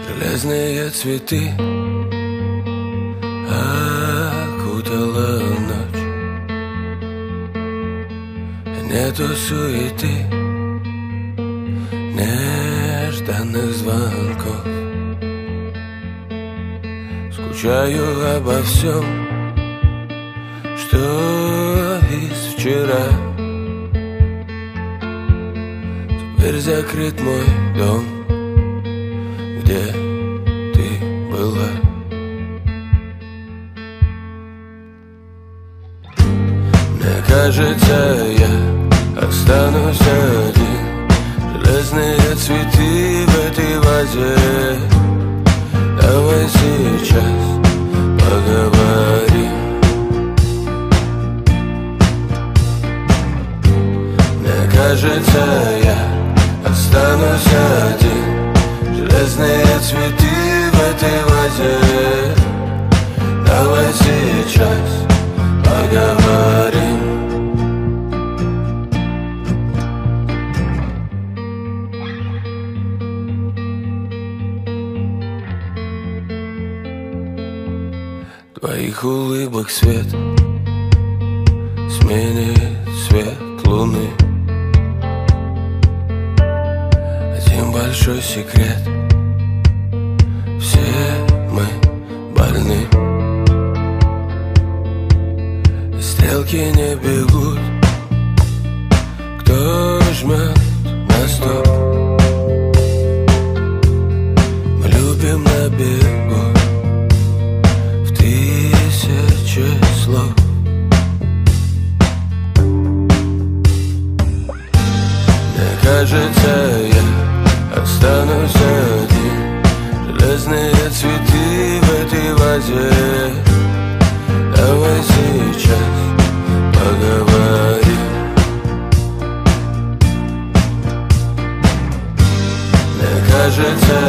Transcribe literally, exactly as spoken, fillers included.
Железные цветы окутала ночь. Нету суеты, нежданных звонков. Скучаю обо всем, что из вчера. Теперь закрыт мой дом, где ты была. Мне кажется, я останусь один. Железные цветы в этой вазе. Давай сейчас поговорим. Мне кажется, я останусь один. Железные цветы в этой вазе. Давай сейчас поговорим. Твоих улыбок свет сменит свет луны. Один большой секрет: все мы больны. И стрелки не бегут. Кто жмет на стоп? Мы любим на бегу в тысячи слов. Мне кажется, я останусь один. Железные цветы в этой вазе. Давай сейчас поговорим. Мне кажется,